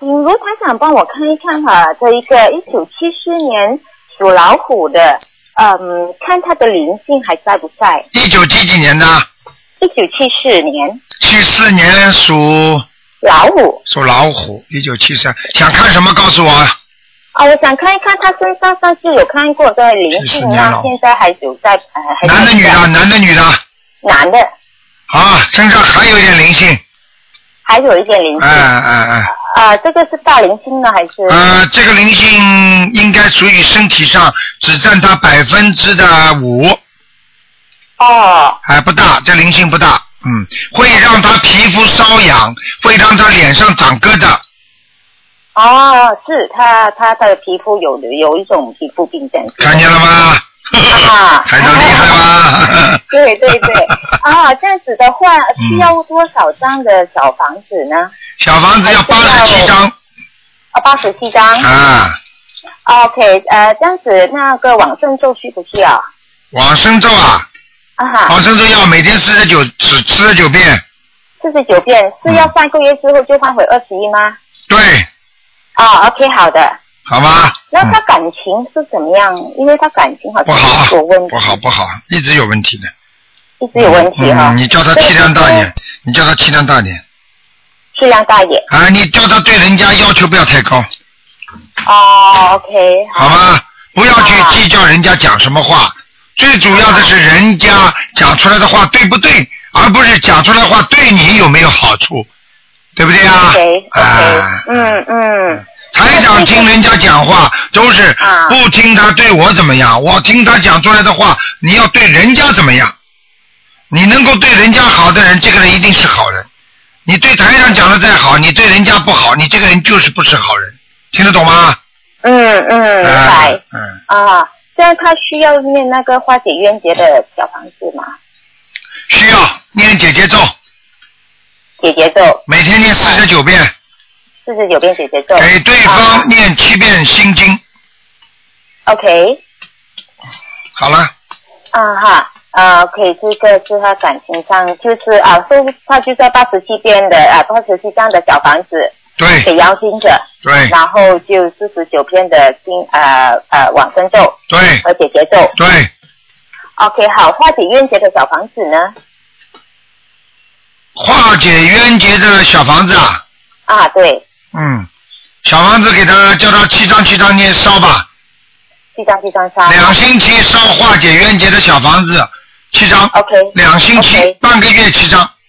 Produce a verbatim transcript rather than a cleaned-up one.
请卢台长帮我看一看哈，这一个一九七四年属老虎的，嗯，看他的灵性还在不在？ 一九几几年的？ 一九七四年。 七四年属老虎。 属老虎，一九七三，想看什么告诉我。 啊，我想看一看他身上上次有看过的灵性，那现在还有在呃还在。 男的女的？男的女的？ 男的。 啊，身上还有一点灵性。 还有一点灵性。 哎哎哎。 啊，这个是大灵性呢还是？ 呃，这个灵性应该属于身体上只占它百分之的五。 哦。 还不大，这灵性不大，嗯，会让他皮肤瘙痒，会让他脸上长疙瘩。 哦，是他他的皮肤有有一种皮肤病这样子。 看见了吗？ 啊， 台长厉害吧？ 对对对，啊，这样子的话需要多少张的小房子呢？ 小房子要八十七张。 啊，八十七张。 啊。 OK， 呃，这样子那个往生咒需不需要？ 往生咒啊？ 啊哈。 往生咒要每天四十九，四四十九遍。 四十九遍是要三个月之后就换回二十一吗？ 对。 啊 ，OK， 好的。 好吧。 那他感情是怎么样？因为他感情好像有问题。 不好，不好，一直有问题的。 一直有问题哈、 嗯。你叫他气量大一点，你叫他气量大一点。 气量大一点。 啊，你叫他对人家要求不要太高。 哦 ，OK。 好吧，不要去计较人家讲什么话，啊、最主要的是人家讲出来的话对不对，而不是讲出来的话对你有没有好处，对不对啊 ？OK，OK，、okay, okay, 啊、 嗯嗯。 台长听人家讲话都是不听他对我怎么样，我听他讲出来的话，你要对人家怎么样？你能够对人家好的人，这个人一定是好人。你对台长讲的再好，你对人家不好，你这个人就是不是好人。听得懂吗？ 嗯嗯，明白。 嗯。 啊，这样他需要念那个化解冤结的小房子吗？ 需要念解结咒。 解结咒。 每天念四十九遍。 四十九遍解结咒。 给对方念七遍心经。 啊、OK。 好了。 啊哈，啊 ，OK， 这个是他感情上就是啊，所以他就是要八十七遍的啊，八十七张的小房子。 对。 给邀请者。 对。 然后就四十九篇的经呃呃往生咒。 对。 和解结咒。 对。 OK， 好，化解冤结的小房子呢？ 化解冤结的小房子啊。 啊，对。 嗯，小房子给他叫他七张七张念烧吧。 七张七张烧。 两星期烧化解冤结的小房子，七张。 OK。 两星期， okay. 半个月七张。